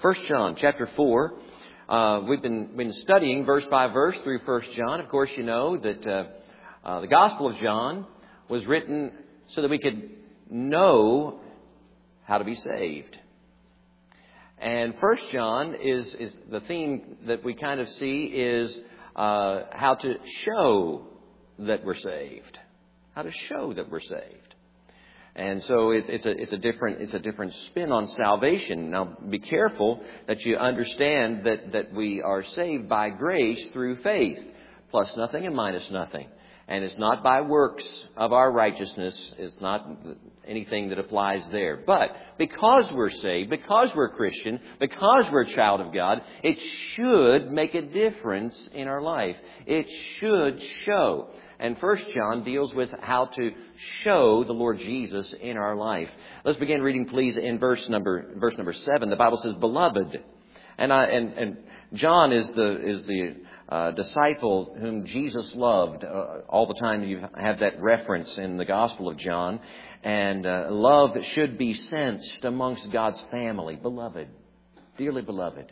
1 John chapter 4. We've been studying verse by verse through 1 John. Of course, you know that the Gospel of John was written so that we could know how to be saved. And 1 John is the theme that we kind of see is how to show that we're saved. How to show that we're saved. And so it's a different spin on salvation. Now, be careful that you understand that we are saved by grace through faith, plus nothing and minus nothing. And it's not by works of our righteousness. It's not anything that applies there. But because we're saved, because we're Christian, because we're a child of God, it should make a difference in our life. It should show. And 1 John deals with how to show the Lord Jesus in our life. Let's begin reading, please, in verse number 7. The Bible says, "Beloved," and John is the disciple whom Jesus loved. All the time you have that reference in the Gospel of John, and love should be sensed amongst God's family. Beloved, dearly beloved,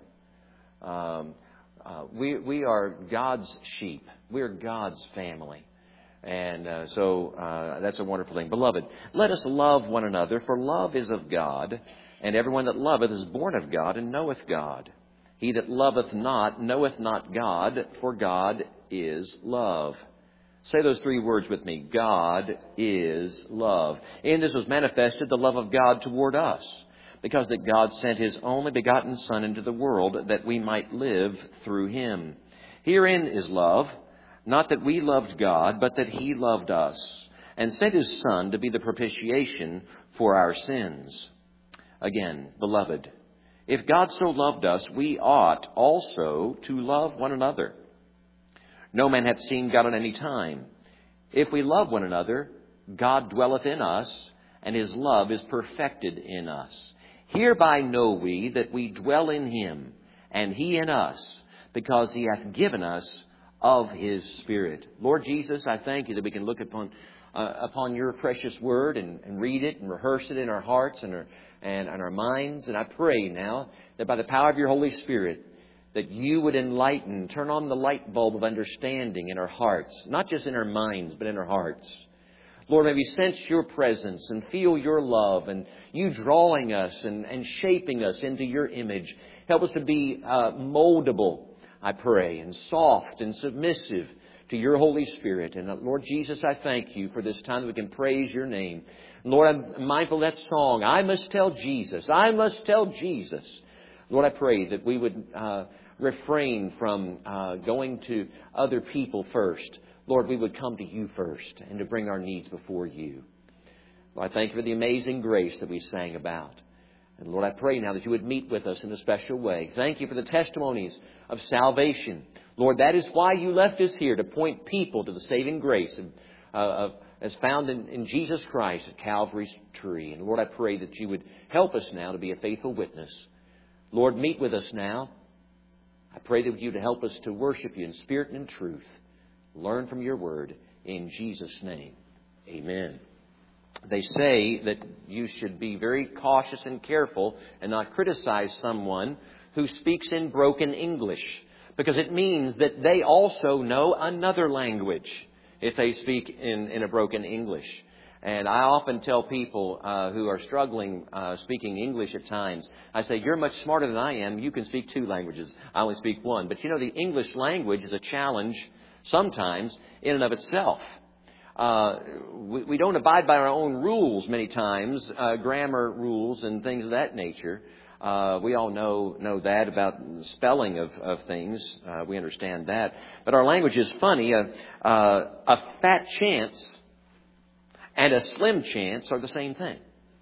we are God's sheep. We are God's family. And so that's a wonderful thing. Beloved, let us love one another, for love is of God, and everyone that loveth is born of God and knoweth God. He that loveth not knoweth not God, for God is love. Say those three words with me. God is love. In this was manifested the love of God toward us, because that God sent His only begotten Son into the world, that we might live through Him. Herein is love, not that we loved God, but that He loved us, and sent His Son to be the propitiation for our sins. Again, beloved, if God so loved us, we ought also to love one another. No man hath seen God at any time. If we love one another, God dwelleth in us, and His love is perfected in us. Hereby know we that we dwell in Him, and He in us, because He hath given us of His Spirit. Lord Jesus, I thank You that we can look upon Your precious Word and read it and rehearse it in our hearts and our minds. And I pray now that by the power of Your Holy Spirit, that You would enlighten, turn on the light bulb of understanding in our hearts, not just in our minds, but in our hearts. Lord, may we sense Your presence and feel Your love and You drawing us and shaping us into Your image. Help us to be moldable, I pray, and soft and submissive to Your Holy Spirit. And Lord Jesus, I thank You for this time that we can praise Your name. Lord, I'm mindful of that song, I must tell Jesus, I must tell Jesus. Lord, I pray that we would refrain from going to other people first. Lord, we would come to You first and to bring our needs before You. Lord, I thank You for the amazing grace that we sang about. And Lord, I pray now that You would meet with us in a special way. Thank You for the testimonies of salvation. Lord, that is why You left us here, to point people to the saving grace as found in Jesus Christ at Calvary's tree. And Lord, I pray that You would help us now to be a faithful witness. Lord, meet with us now. I pray that You would help us to worship You in spirit and in truth. Learn from Your word. In Jesus' name, amen. They say that you should be very cautious and careful and not criticize someone who speaks in broken English, because it means that they also know another language if they speak in a broken English. And I often tell people who are struggling speaking English at times, I say, you're much smarter than I am. You can speak two languages. I only speak one. But you know, the English language is a challenge sometimes in and of itself. We don't abide by our own rules many times, grammar rules and things of that nature. We all know that about spelling of things. We understand that. But our language is funny. A fat chance and a slim chance are the same thing.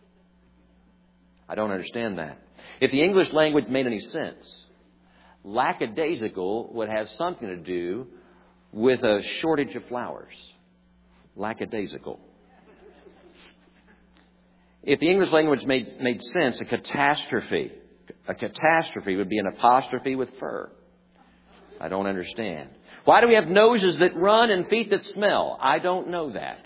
I don't understand that. If the English language made any sense, lackadaisical would have something to do with a shortage of flowers. Lackadaisical. If the English language made sense, a catastrophe would be an apostrophe with fur. I don't understand. Why do we have noses that run and feet that smell? I don't know that.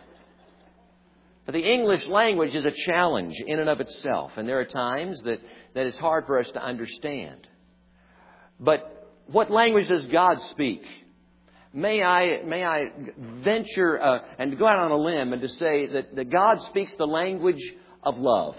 But the English language is a challenge in and of itself. And there are times that that it's hard for us to understand. But what language does God speak? May I venture and go out on a limb and to say that God speaks the language of love.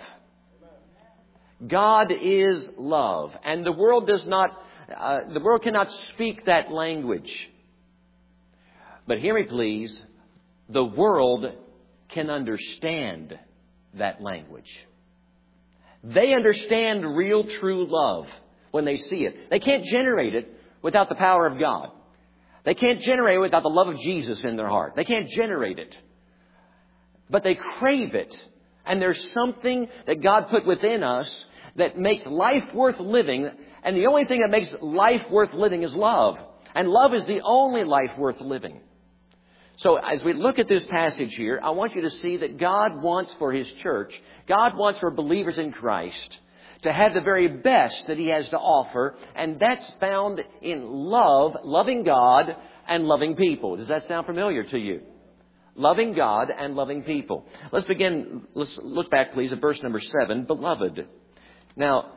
God is love, and the world cannot speak that language. But hear me, please. The world can understand that language. They understand real, true love when they see it. They can't generate it without the power of God. They can't generate it without the love of Jesus in their heart. They can't generate it. But they crave it. And there's something that God put within us that makes life worth living. And the only thing that makes life worth living is love. And love is the only life worth living. So as we look at this passage here, I want you to see that God wants for His church, God wants for believers in Christ to have the very best that He has to offer. And that's found in love, loving God and loving people. Does that sound familiar to you? Loving God and loving people. Let's look back, please, at verse number 7, beloved. Now,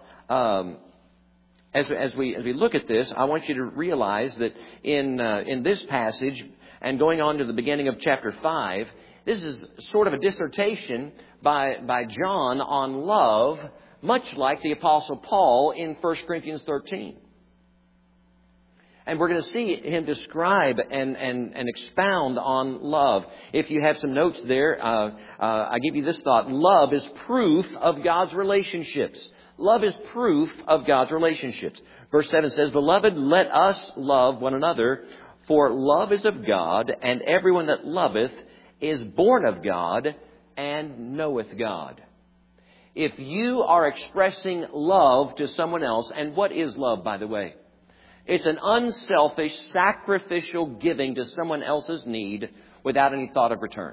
as we look at this, I want you to realize that in this passage, and going on to the beginning of chapter 5, this is sort of a dissertation by John on love, much like the Apostle Paul in 1 Corinthians 13. And we're going to see him describe and expound on love. If you have some notes there, I give you this thought. Love is proof of God's relationships. Love is proof of God's relationships. Verse 7 says, Beloved, let us love one another, for love is of God, and everyone that loveth is born of God and knoweth God. If you are expressing love to someone else, and what is love, by the way? It's an unselfish, sacrificial giving to someone else's need without any thought of return.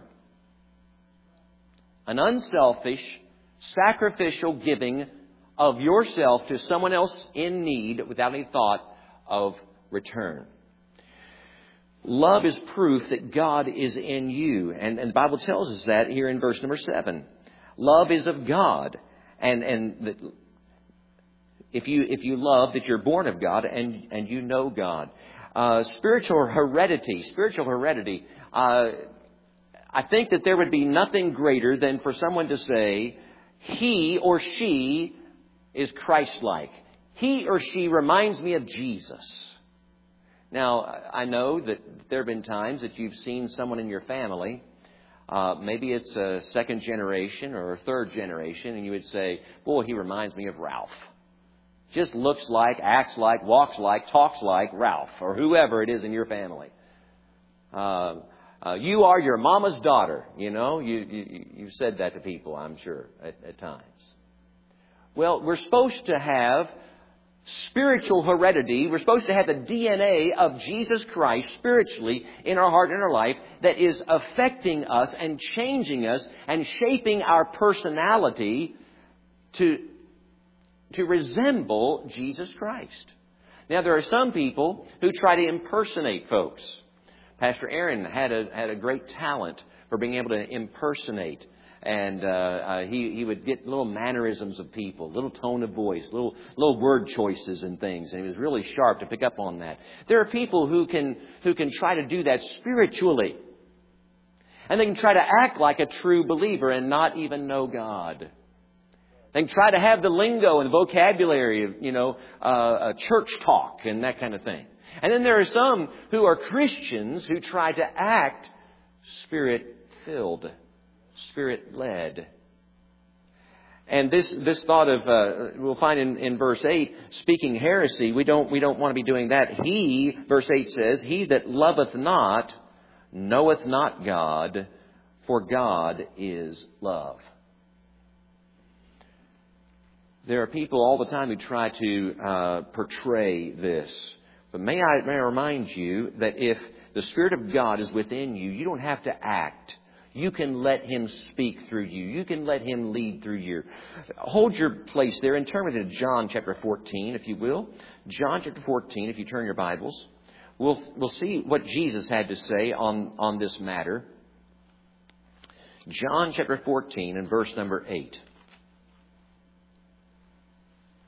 An unselfish, sacrificial giving of yourself to someone else in need without any thought of return. Love is proof that God is in you. And the Bible tells us that here in verse number 7. Love is of God. And if you love, that you're born of God and you know God. Spiritual heredity. I think that there would be nothing greater than for someone to say, he or she is Christ-like. He or she reminds me of Jesus. Now, I know that there have been times that you've seen someone in your family, maybe it's a second generation or a third generation, and you would say, boy, he reminds me of Ralph. Just looks like, acts like, walks like, talks like Ralph, or whoever it is in your family. You are your mama's daughter, you know. You've said that to people, I'm sure, at times. Well, we're supposed to have spiritual heredity. We're supposed to have the DNA of Jesus Christ spiritually in our heart and our life that is affecting us and changing us and shaping our personality to resemble Jesus Christ. Now, there are some people who try to impersonate folks. Pastor Aaron had a great talent for being able to impersonate. And he would get little mannerisms of people, little tone of voice, little word choices and things. And he was really sharp to pick up on that. There are people who can try to do that spiritually. And they can try to act like a true believer and not even know God. They can try to have the lingo and vocabulary of, church talk and that kind of thing. And then there are some who are Christians who try to act Spirit-filled, Spirit-led. And this thought of, we'll find in verse 8, speaking heresy, we don't want to be doing that. He, verse 8 says, he that loveth not, knoweth not God, for God is love. There are people all the time who try to portray this. But may I remind you that if the Spirit of God is within you, you don't have to act. You can let Him speak through you. You can let Him lead through you. Hold your place there and turn with me to John chapter 14, if you will. John chapter 14, if you turn your Bibles. We'll see what Jesus had to say on this matter. John chapter 14 and verse number 8.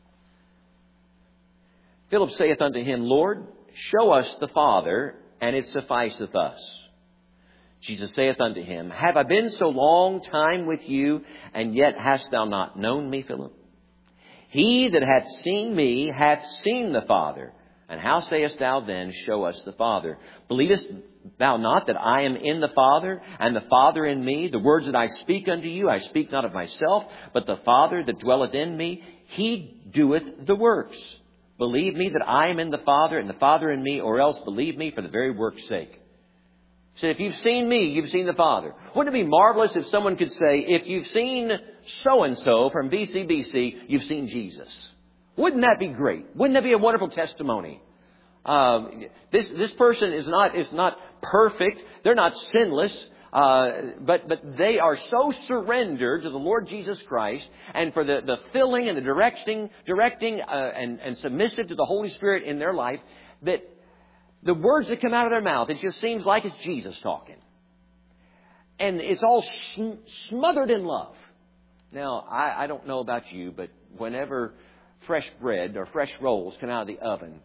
Philip saith unto him, Lord, show us the Father, and it sufficeth us. Jesus saith unto him, Have I been so long time with you, and yet hast thou not known me, Philip? He that hath seen me hath seen the Father. And how sayest thou then, Show us the Father? Believest thou not that I am in the Father, and the Father in me? The words that I speak unto you, I speak not of myself, but the Father that dwelleth in me, He doeth the works. Believe me that I am in the Father, and the Father in me, or else believe me for the very work's sake. He said, if you've seen me, you've seen the Father. Wouldn't it be marvelous if someone could say, if you've seen so-and-so from BC, you've seen Jesus? Wouldn't that be great? Wouldn't that be a wonderful testimony? This person is not perfect. They're not sinless. But they are so surrendered to the Lord Jesus Christ, and for the filling and the directing and submissive to the Holy Spirit in their life, that the words that come out of their mouth, it just seems like it's Jesus talking. And it's all smothered in love. Now, I don't know about you, but whenever fresh bread or fresh rolls come out of the oven,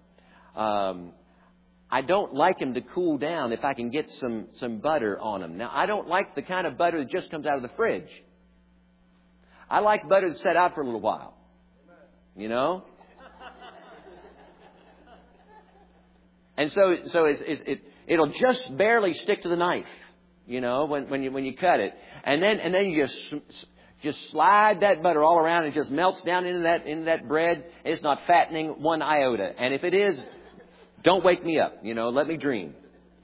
I don't like them to cool down if I can get some butter on them. Now, I don't like the kind of butter that just comes out of the fridge. I like butter that's set out for a little while. You know? And so it'll just barely stick to the knife, you know, when you cut it. And then you just slide that butter all around and it just melts down into that bread. It's not fattening one iota. And if it is, don't wake me up, you know, let me dream.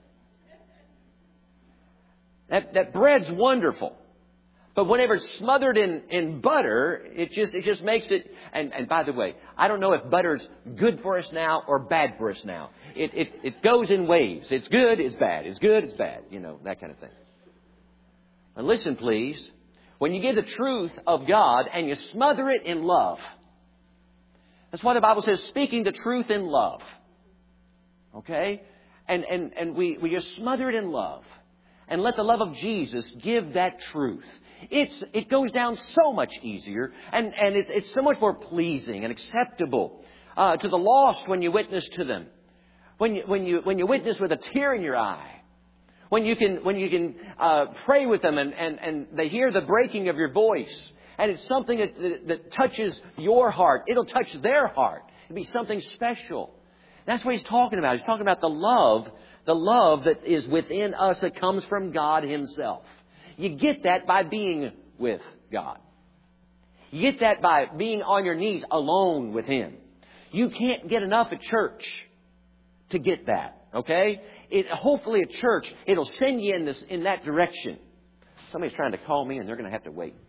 That bread's wonderful. But whenever it's smothered in butter, it just makes it, and by the way, I don't know if butter's good for us now or bad for us now. It goes in waves. It's good, it's bad. It's good, it's bad. You know, that kind of thing. And listen, please. When you get the truth of God and you smother it in love. That's why the Bible says, speaking the truth in love. Okay? And we just smother it in love. And let the love of Jesus give that truth. It goes down so much easier, and it's so much more pleasing and acceptable to the lost when you witness to them. When you witness with a tear in your eye, when you can pray with them and they hear the breaking of your voice, and it's something that touches your heart. It'll touch their heart. It'll be something special. That's what he's talking about. He's talking about the love that is within us that comes from God Himself. You get that by being with God. You get that by being on your knees alone with Him. You can't get enough at church to get that. Okay? Hopefully at church, it'll send you in that direction. Somebody's trying to call me and they're going to have to wait.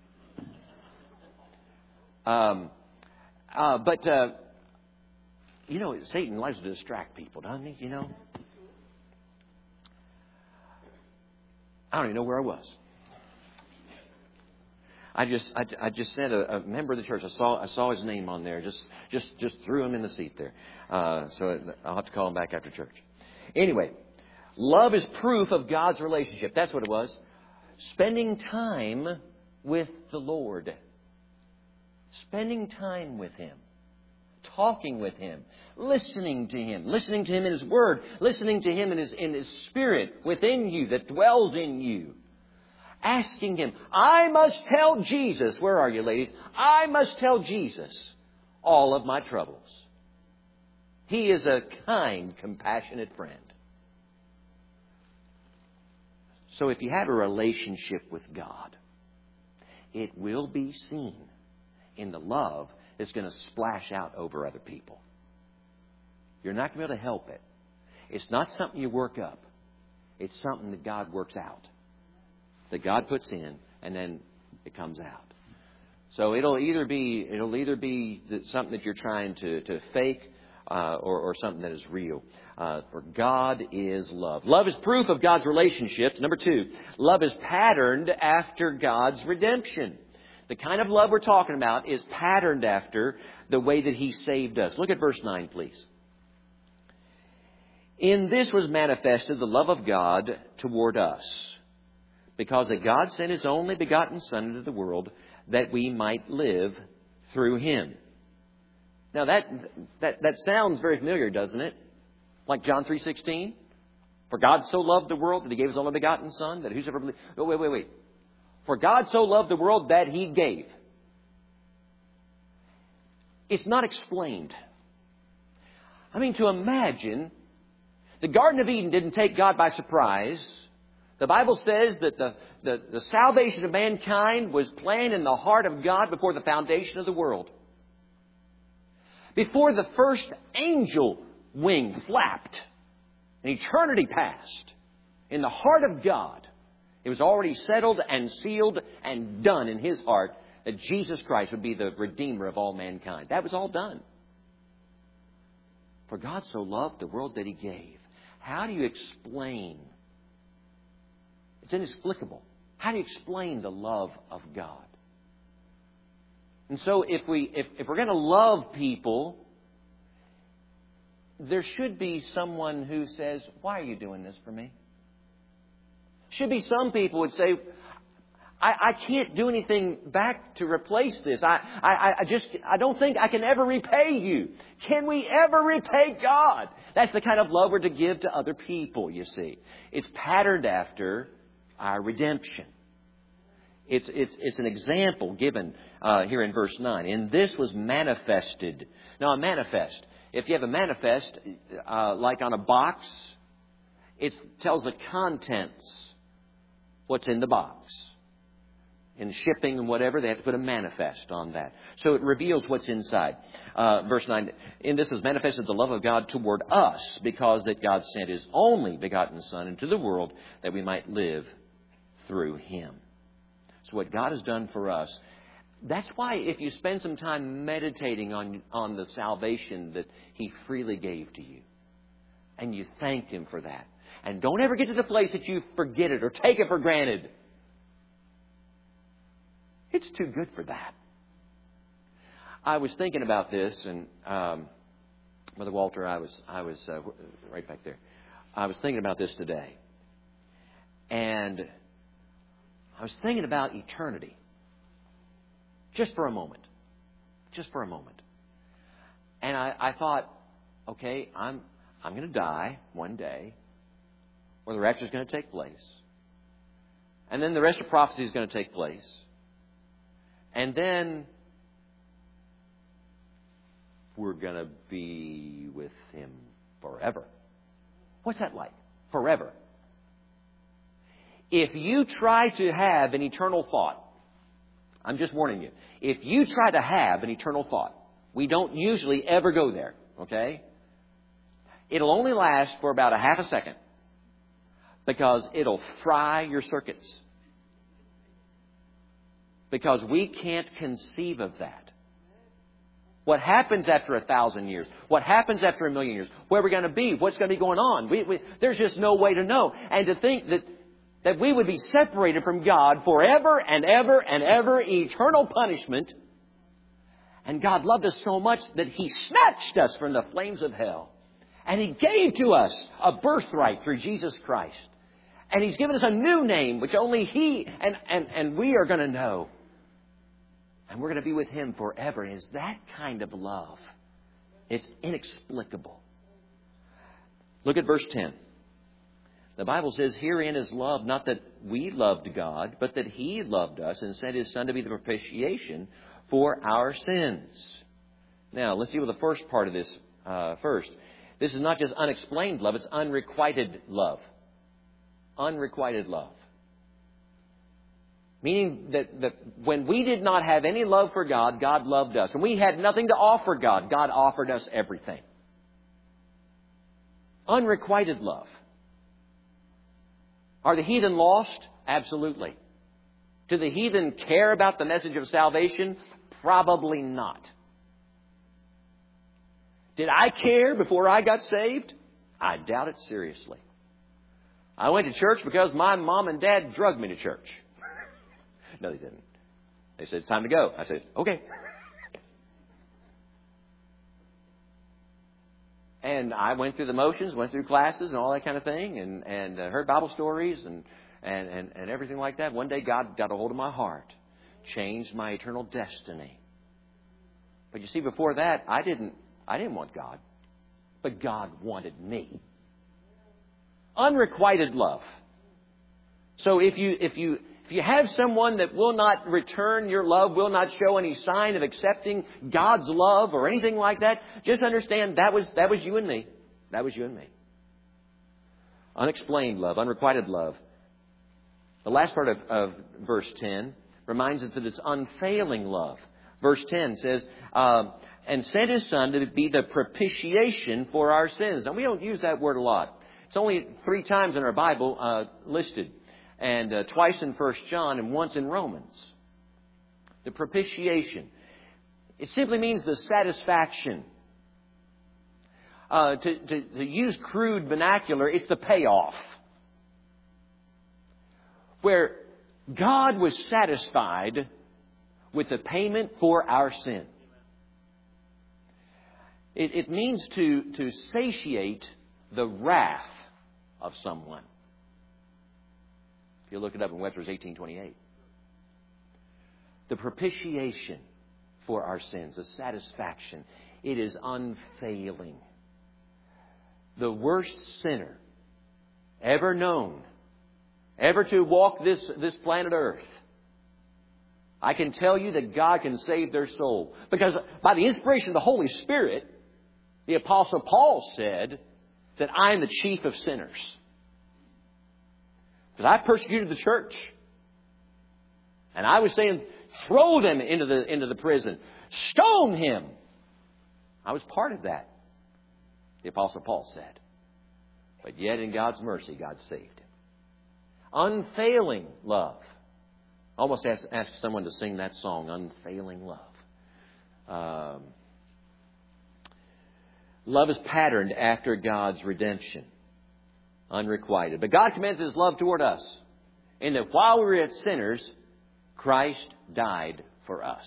You know, Satan likes to distract people, doesn't he? You know? I don't even know where I was. I just sent a member of the church. I saw his name on there. Just threw him in the seat there. So I'll have to call him back after church. Anyway, love is proof of God's relationship. That's what it was. Spending time with the Lord. Spending time with Him. Talking with Him, listening to Him in His Word, listening to Him in His Spirit within you that dwells in you. Asking Him, I must tell Jesus, where are you ladies? I must tell Jesus all of my troubles. He is a kind, compassionate friend. So if you have a relationship with God, it will be seen in the love that's going to splash out over other people. You're not going to be able to help it. It's not something you work up. It's something that God works out. That God puts in, and then it comes out. So it'll either be something that you're trying to fake, or something that is real. For God is love. Love is proof of God's relationships. Number 2, love is patterned after God's redemption. The kind of love we're talking about is patterned after the way that He saved us. Look at verse 9, please. In this was manifested the love of God toward us, because that God sent His only begotten Son into the world that we might live through Him. Now that sounds very familiar, doesn't it? Like John 3:16. For God so loved the world that He gave His only begotten Son, that whosoever believes... Oh, wait. For God so loved the world that He gave. It's not explained. I mean, to imagine, the Garden of Eden didn't take God by surprise. The Bible says that the salvation of mankind was planned in the heart of God before the foundation of the world. Before the first angel wing flapped and eternity passed, in the heart of God, it was already settled and sealed and done in His heart that Jesus Christ would be the Redeemer of all mankind. That was all done. For God so loved the world that He gave. How do you explain? It's inexplicable. How do you explain the love of God? And so if we're going to love people, there should be someone who says, why are you doing this for me? Should be some people would say, I can't do anything back to replace this. I don't think I can ever repay you. Can we ever repay God? That's the kind of love we're to give to other people, you see. It's patterned after our redemption. It's an example given here in verse 9. And this was manifested. Now, a manifest. If you have a manifest, like on a box, it tells the contents, what's in the box. In shipping and whatever, they have to put a manifest on that. So it reveals what's inside. Verse 9, in this is manifested the love of God toward us, because that God sent His only begotten Son into the world that we might live through Him. So what God has done for us, that's why if you spend some time meditating on the salvation that He freely gave to you, and you thanked Him for that, and don't ever get to the place that you forget it or take it for granted. It's too good for that. I was thinking about this, and Brother Walter, I was right back there. I was thinking about this today, and I was thinking about eternity, just for a moment, and I thought, okay, I'm going to die one day, or the rapture is going to take place, and then the rest of prophecy is going to take place. And then we're going to be with Him forever. What's that like? Forever. If you try to have an eternal thought, I'm just warning you. If you try to have an eternal thought, we don't usually ever go there, okay? It'll only last for about a half a second, because it'll fry your circuits. Because we can't conceive of that. What happens after 1,000 years? What happens after 1,000,000 years? Where are we going to be? What's going to be going on? There's just no way to know. And to think that we would be separated from God forever and ever and ever, eternal punishment. And God loved us so much that He snatched us from the flames of hell. And He gave to us a birthright through Jesus Christ. And He's given us a new name, which only He and we are going to know. And we're going to be with Him forever. And it's that kind of love. It's inexplicable. Look at verse 10. The Bible says, herein is love, not that we loved God, but that He loved us and sent His Son to be the propitiation for our sins. Now, let's deal with the first part of this first. This is not just unexplained love, it's unrequited love. Unrequited love. Meaning that when we did not have any love for God, God loved us. When we had nothing to offer God, God offered us everything. Unrequited love. Are the heathen lost? Absolutely. Do the heathen care about the message of salvation? Probably not. Did I care before I got saved? I doubt it seriously. I went to church because my mom and dad drugged me to church. No, they didn't. They said, it's time to go. I said, okay. And I went through the motions, went through classes and all that kind of thing, and heard Bible stories and everything like that. One day God got a hold of my heart, changed my eternal destiny. But you see, before that, I didn't want God. But God wanted me. Unrequited love. So if you have someone that will not return your love, will not show any sign of accepting God's love or anything like that, just understand that was you and me. That was you and me. Unexplained love, unrequited love. The last part of verse 10 reminds us that it's unfailing love. Verse 10 says, and sent His Son to be the propitiation for our sins. Now, we don't use that word a lot. It's only 3 times in our Bible listed. And twice in 1 John and once in Romans. The propitiation. It simply means the satisfaction. To use crude vernacular, it's the payoff. Where God was satisfied with the payment for our sin. It means to satiate the wrath of someone. If you look it up in Webster's 1828. The propitiation for our sins, the satisfaction, it is unfailing. The worst sinner ever known, ever to walk this planet Earth, I can tell you that God can save their soul. Because by the inspiration of the Holy Spirit, the Apostle Paul said that I am the chief of sinners. Because I persecuted the church. And I was saying, throw them into the prison. Stone him. I was part of that. The Apostle Paul said. But yet in God's mercy, God saved him. Unfailing love. I almost ask someone to sing that song, Unfailing Love. Love is patterned after God's redemption. Unrequited. But God commends His love toward us in that while we were yet sinners, Christ died for us.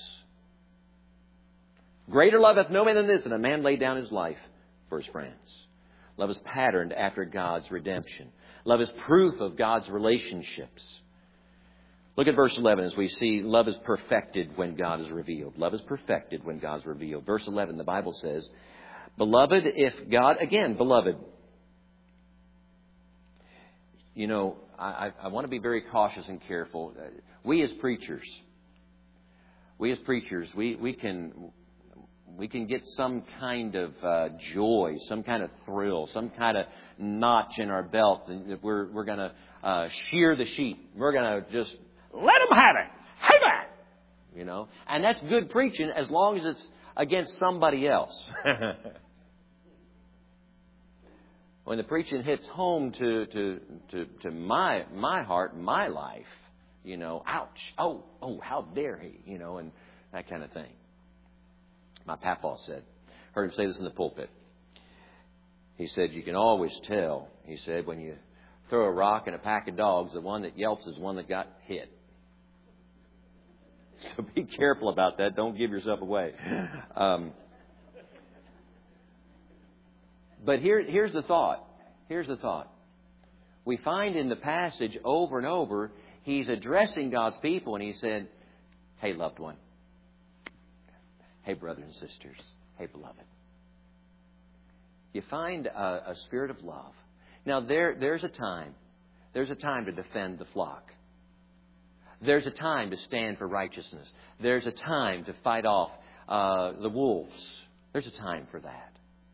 Greater love hath no man than this, and a man laid down his life for his friends. Love is patterned after God's redemption. Love is proof of God's relationships. Look at verse 11 as we see love is perfected when God is revealed. Love is perfected when God is revealed. Verse 11, the Bible says, Beloved, if God, again, beloved. You know, I want to be very cautious and careful. We as preachers, we can get some kind of joy, some kind of thrill, some kind of notch in our belt. And we're going to shear the sheep. We're going to just let them have it. Have it! You know, and that's good preaching as long as it's against somebody else. When the preaching hits home to my heart, my life, you know, ouch, oh, how dare he, you know, and that kind of thing. My papaw said, heard him say this in the pulpit. He said, you can always tell, he said, when you throw a rock in a pack of dogs, the one that yelps is the one that got hit. So be careful about that. Don't give yourself away. But here's the thought. Here's the thought. We find in the passage over and over, He's addressing God's people and He said, hey, loved one. Hey, brothers and sisters. Hey, beloved. You find a spirit of love. Now, there's a time. There's a time to defend the flock. There's a time to stand for righteousness. There's a time to fight off the wolves. There's a time for that.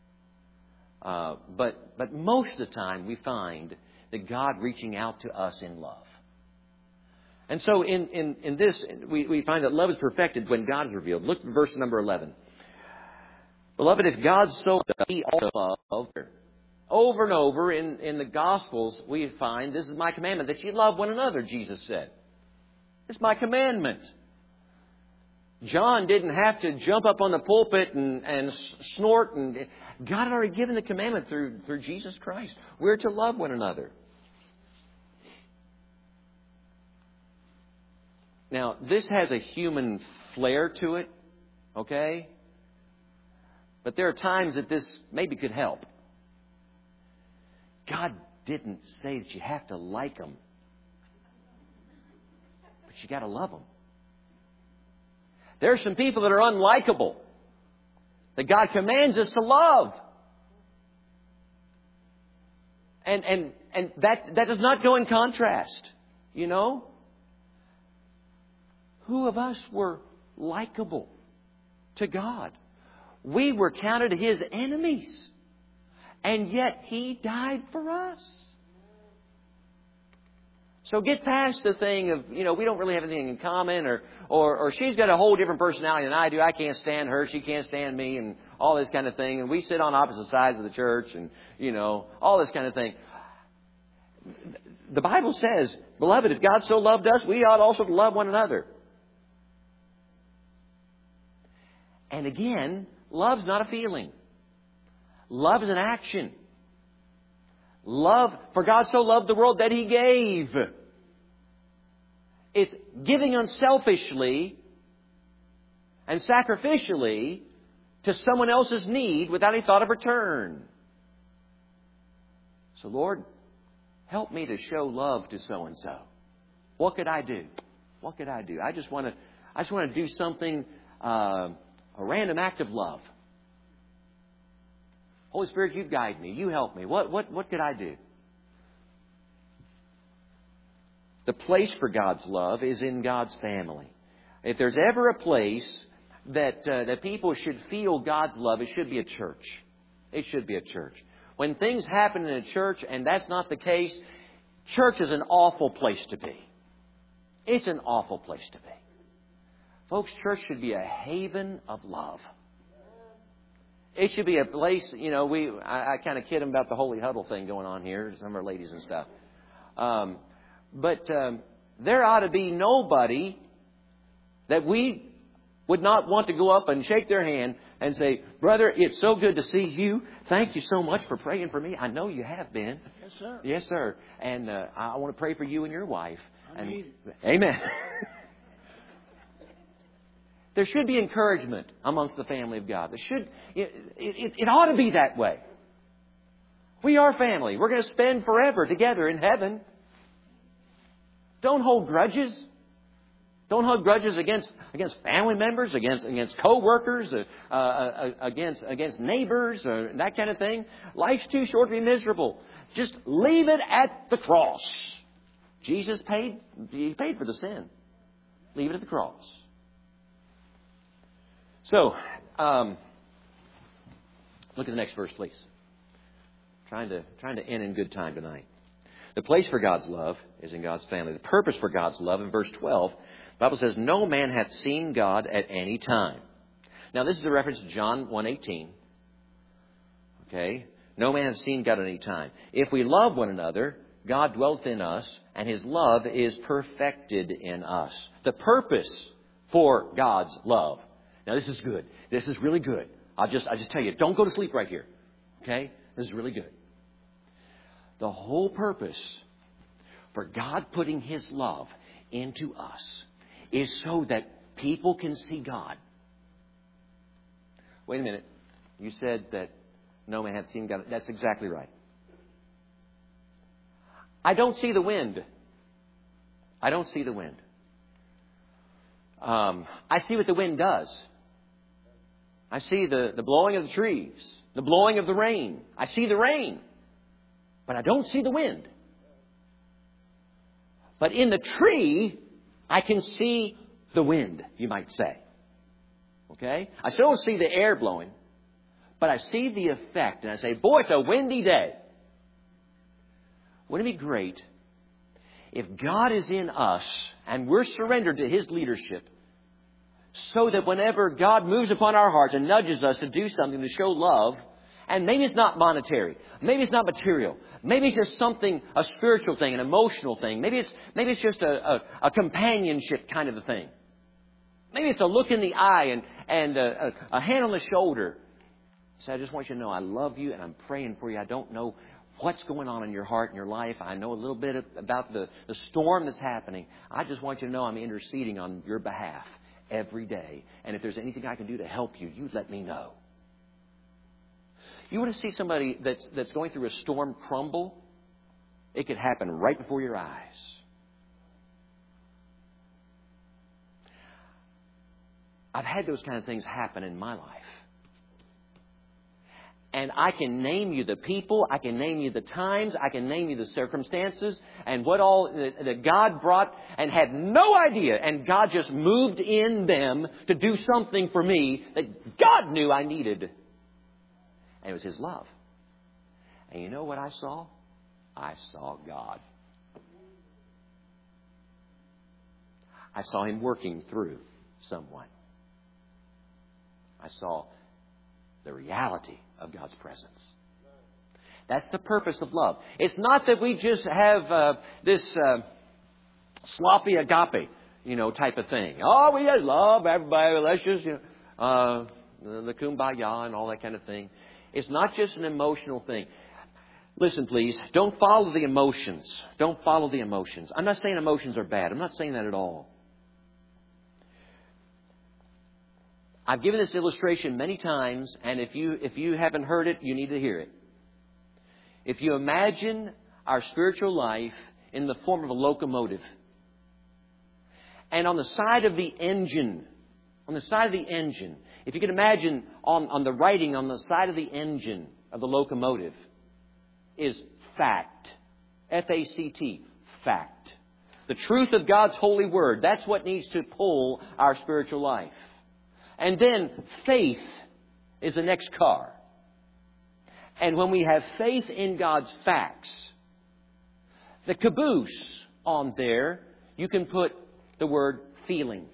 But most of the time we find that God reaching out to us in love. And so in this, we find that love is perfected when God is revealed. Look at verse number 11. Beloved, if God so He also loved. Over and over in the Gospels we find, this is my commandment, that you love one another, Jesus said. It's my commandment. John didn't have to jump up on the pulpit and snort. And God had already given the commandment through Jesus Christ. We're to love one another. Now, this has a human flair to it, okay? But there are times that this maybe could help. God didn't say that you have to like them. But you got to love them. There are some people that are unlikable. That God commands us to love. And that does not go in contrast. You know? Who of us were likable to God? We were counted His enemies. And yet He died for us. So get past the thing of, we don't really have anything in common, or she's got a whole different personality than I do. I can't stand her. She can't stand me, and all this kind of thing. And we sit on opposite sides of the church, and, all this kind of thing. The Bible says, beloved, if God so loved us, we ought also to love one another. And again, love's not a feeling. Love is an action. Love, for God so loved the world that He gave. It's giving unselfishly and sacrificially to someone else's need without any thought of return. So, Lord, help me to show love to so-and-so. What could I do? What could I do? I just want to do something, a random act of love. Holy Spirit, You guide me. You help me. What could I do? The place for God's love is in God's family. If there's ever a place that people should feel God's love, it should be a church. It should be a church. When things happen in a church and that's not the case, church is an awful place to be. It's an awful place to be. Folks, church should be a haven of love. It should be a place, I kind of kid them about the holy huddle thing going on here, some of our ladies and stuff. But there ought to be nobody that we would not want to go up and shake their hand and say, brother, it's so good to see you. Thank you so much for praying for me. I know you have been. Yes, sir. Yes, sir. And I want to pray for you and your wife. Amen. There should be encouragement amongst the family of God. It ought to be that way. We are family. We're going to spend forever together in heaven. Don't hold grudges. Don't hold grudges against family members, against co-workers, against neighbors, or that kind of thing. Life's too short to be miserable. Just leave it at the cross. Jesus paid. He paid for the sin. Leave it at the cross. So, look at the next verse, please. Trying to end in good time tonight. The place for God's love is in God's family. The purpose for God's love in verse 12, the Bible says, no man hath seen God at any time. Now, this is a reference to John 1:18. Okay? No man hath seen God at any time. If we love one another, God dwelleth in us, and His love is perfected in us. The purpose for God's love. Now, this is good. This is really good. I just tell you, don't go to sleep right here. Okay? This is really good. The whole purpose for God putting His love into us is so that people can see God. Wait a minute. You said that no man hath seen God. That's exactly right. I don't see the wind. I don't see the wind. I see what the wind does. I see the blowing of the trees, the blowing of the rain. I see the rain, but I don't see the wind. But in the tree, I can see the wind, you might say. Okay? I still don't see the air blowing, but I see the effect. And I say, boy, it's a windy day. Wouldn't it be great if God is in us and we're surrendered to His leadership, so that whenever God moves upon our hearts and nudges us to do something to show love, and maybe it's not monetary, maybe it's not material, maybe it's just something, a spiritual thing, an emotional thing, maybe it's just a companionship kind of a thing. Maybe it's a look in the eye and a hand on the shoulder. So I just want you to know I love you and I'm praying for you. I don't know what's going on in your heart and your life. I know a little bit about the storm that's happening. I just want you to know I'm interceding on your behalf every day. And if there's anything I can do to help you, you let me know. You want to see somebody that's going through a storm crumble? It could happen right before your eyes. I've had those kind of things happen in my life. And I can name you the people, I can name you the times, I can name you the circumstances, and what all that God brought and had no idea. And God just moved in them to do something for me that God knew I needed. And it was His love. And you know what I saw? I saw God. I saw Him working through someone. I saw the reality of God's presence. That's the purpose of love. It's not that we just have this sloppy agape, type of thing. Oh, we love everybody. Let's just, the kumbaya and all that kind of thing. It's not just an emotional thing. Listen, please, don't follow the emotions. Don't follow the emotions. I'm not saying emotions are bad. I'm not saying that at all. I've given this illustration many times, and if you haven't heard it, you need to hear it. If you imagine our spiritual life in the form of a locomotive, and on the side of the engine, if you can imagine on the writing on the side of the engine of the locomotive is fact. F-A-C-T. Fact. The truth of God's holy word. That's what needs to pull our spiritual life. And then faith is the next car. And when we have faith in God's facts, the caboose on there, you can put the word feeling.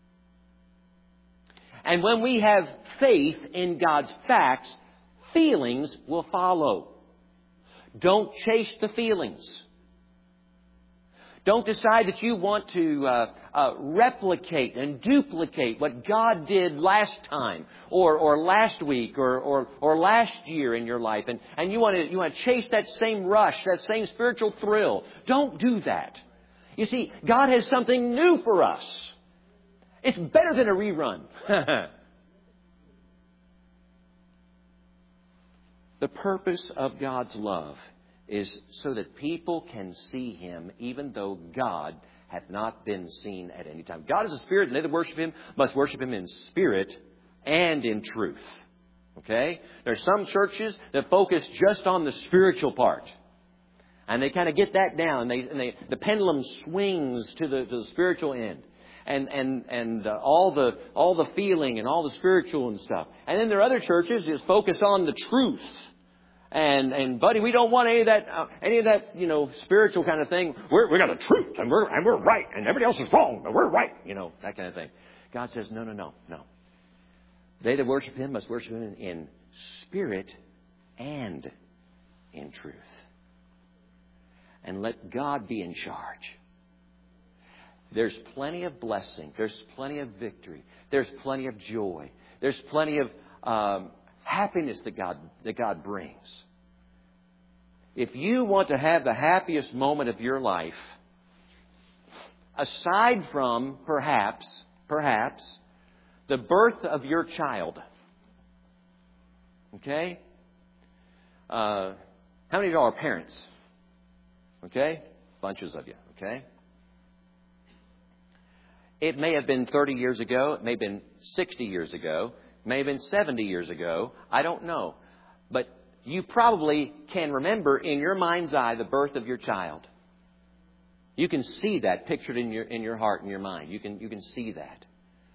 And when we have faith in God's facts, feelings will follow. Don't chase the feelings. Don't decide that you want to replicate and duplicate what God did last time or last week or last year in your life. And you want to chase that same rush, that same spiritual thrill. Don't do that. You see, God has something new for us. It's better than a rerun. The purpose of God's love is so that people can see Him even though God hath not been seen at any time. God is a spirit, and they that worship Him must worship Him in spirit and in truth. Okay? There are some churches that focus just on the spiritual part. And they kind of get that down. The pendulum swings to the spiritual end. And all the feeling and all the spiritual and stuff. And then there are other churches that just focus on the truth. And buddy, we don't want any of that, spiritual kind of thing. We got the truth and we're right and everybody else is wrong, but we're right. That kind of thing. God says, no. They that worship Him must worship Him in spirit and in truth. And let God be in charge. There's plenty of blessing. There's plenty of victory. There's plenty of joy. There's plenty of happiness that God brings. If you want to have the happiest moment of your life, aside from perhaps the birth of your child, okay? How many of you are parents? Okay? Bunches of you, okay? It may have been 30 years ago. It may have been 60 years ago. It may have been 70 years ago. I don't know. But you probably can remember in your mind's eye the birth of your child. You can see that pictured in your heart and your mind. You can see that.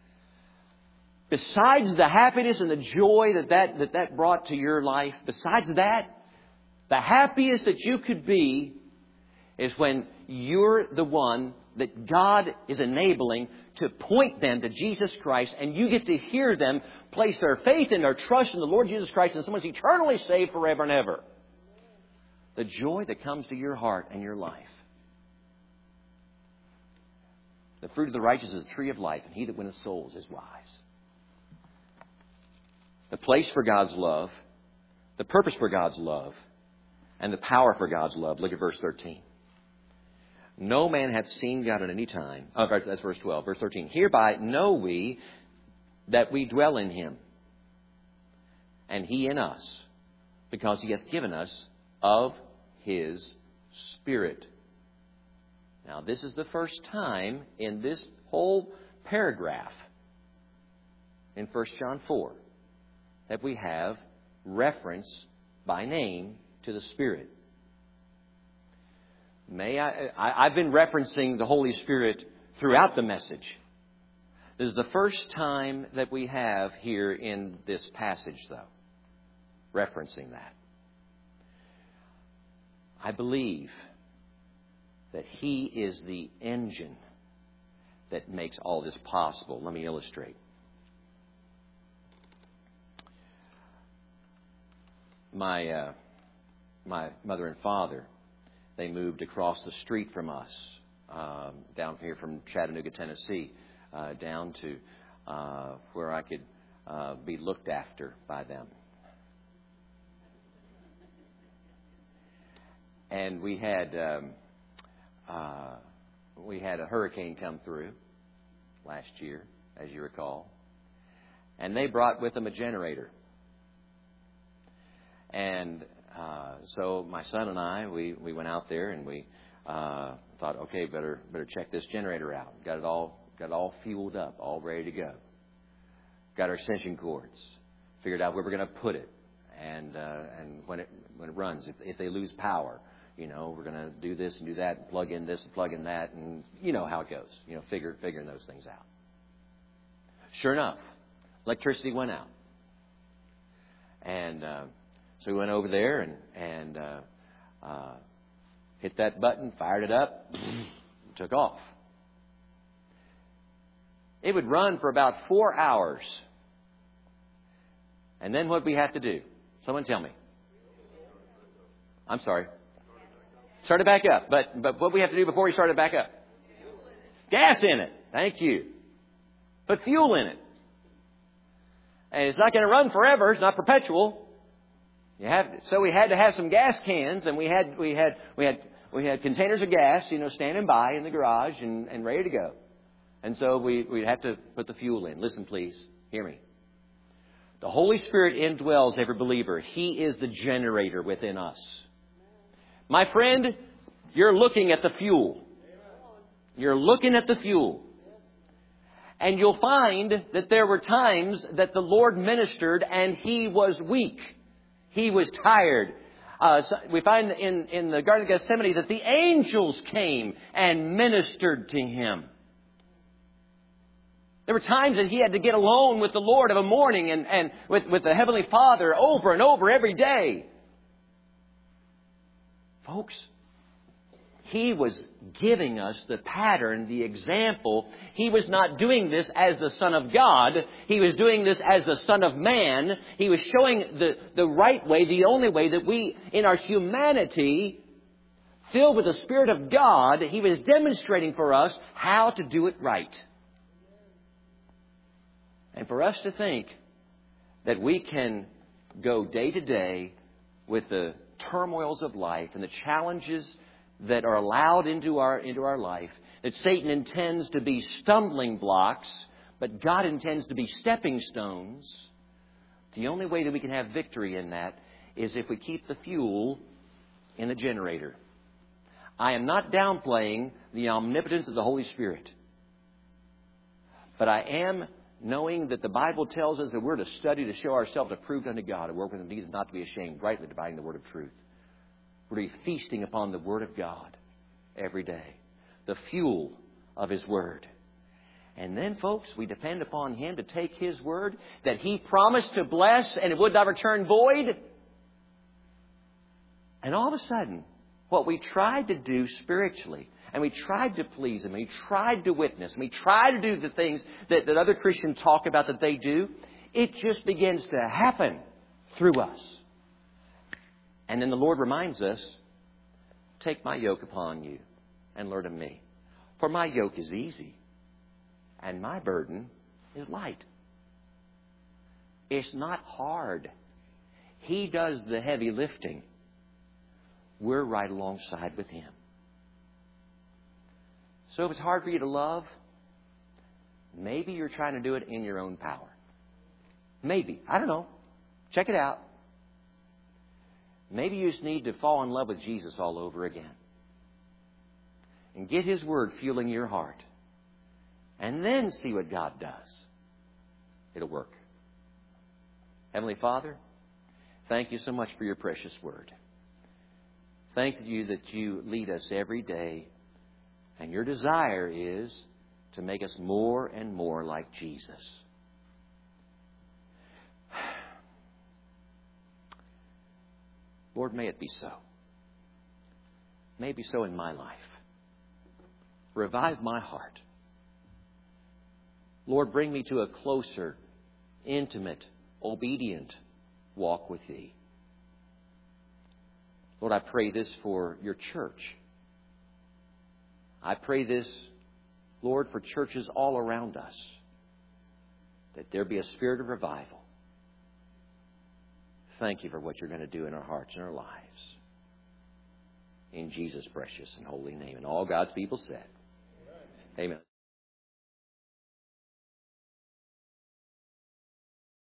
Besides the happiness and the joy that brought to your life, besides that, the happiest that you could be is when you're the one that God is enabling to point them to Jesus Christ, and you get to hear them place their faith and their trust in the Lord Jesus Christ, and someone's eternally saved forever and ever. The joy that comes to your heart and your life. The fruit of the righteous is the tree of life, and he that winneth souls is wise. The place for God's love, the purpose for God's love, and the power for God's love. Look at verse 13. No man hath seen God at any time. Oh, that's verse 12. Verse 13. Hereby know we that we dwell in Him, and He in us, because He hath given us of His Spirit. Now, this is the first time in this whole paragraph in 1 John 4 that we have reference by name to the Spirit. I've been referencing the Holy Spirit throughout the message. This is the first time that we have here in this passage, though, referencing that. I believe that He is the engine that makes all this possible. Let me illustrate. My mother and father, they moved across the street from us, down here from Chattanooga, Tennessee, down to where I could be looked after by them. And we had a hurricane come through last year, as you recall, and they brought with them a generator. And so my son and I, we went out there and we thought, okay, better check this generator out. Got it all fueled up, all ready to go. Got our extension cords. Figured out where we're going to put it, and when it runs, if they lose power, we're going to do this and do that, and plug in this and plug in that, and you know how it goes. Figuring those things out. Sure enough, electricity went out, and so we went over there and hit that button, fired it up, took off. It would run for about 4 hours. And then what we have to do? Someone tell me. I'm sorry. Start it back up. But what we have to do before we start it back up? Gas in it. Thank you. Put fuel in it. And it's not going to run forever. It's not perpetual. So we had to have some gas cans, and we had containers of gas, standing by in the garage and ready to go. And so we'd have to put the fuel in. Listen, please. Hear me. The Holy Spirit indwells every believer. He is the generator within us. My friend, you're looking at the fuel. You're looking at the fuel. And you'll find that there were times that the Lord ministered and He was weak. He was tired. We find in the Garden of Gethsemane that the angels came and ministered to Him. There were times that He had to get alone with the Lord of a morning and with the Heavenly Father over and over every day. Folks, He was giving us the pattern, the example. He was not doing this as the Son of God. He was doing this as the Son of Man. He was showing the right way, the only way that we, in our humanity, filled with the Spirit of God, He was demonstrating for us how to do it right. And for us to think that we can go day to day with the turmoils of life and the challenges that are allowed into our life, that Satan intends to be stumbling blocks, but God intends to be stepping stones. The only way that we can have victory in that is if we keep the fuel in the generator. I am not downplaying the omnipotence of the Holy Spirit, but I am knowing that the Bible tells us that we're to study to show ourselves approved unto God, a workman that needeth not to be ashamed, rightly dividing the word of truth. We're to be feasting upon the Word of God every day, the fuel of His Word. And then, folks, we depend upon Him to take His Word that He promised to bless and it would not return void. And all of a sudden, what we tried to do spiritually, and we tried to please Him, and we tried to witness, and we tried to do the things that other Christians talk about that they do, it just begins to happen through us. And then the Lord reminds us, take my yoke upon you and learn of me. For my yoke is easy and my burden is light. It's not hard. He does the heavy lifting. We're right alongside with Him. So if it's hard for you to love, maybe you're trying to do it in your own power. Maybe. I don't know. Check it out. Maybe you just need to fall in love with Jesus all over again. And get His Word fueling your heart. And then see what God does. It'll work. Heavenly Father, Thank you so much for your precious word. Thank you that you lead us every day. And your desire is to make us more and more like Jesus. Lord, may it be so. May it be so in my life. Revive my heart. Lord, bring me to a closer, intimate, obedient walk with Thee. Lord, I pray this for your church. I pray this, Lord, for churches all around us, that there be a spirit of revival. Thank you for what you're going to do in our hearts and our lives. In Jesus' precious and holy name. And all God's people said, Amen.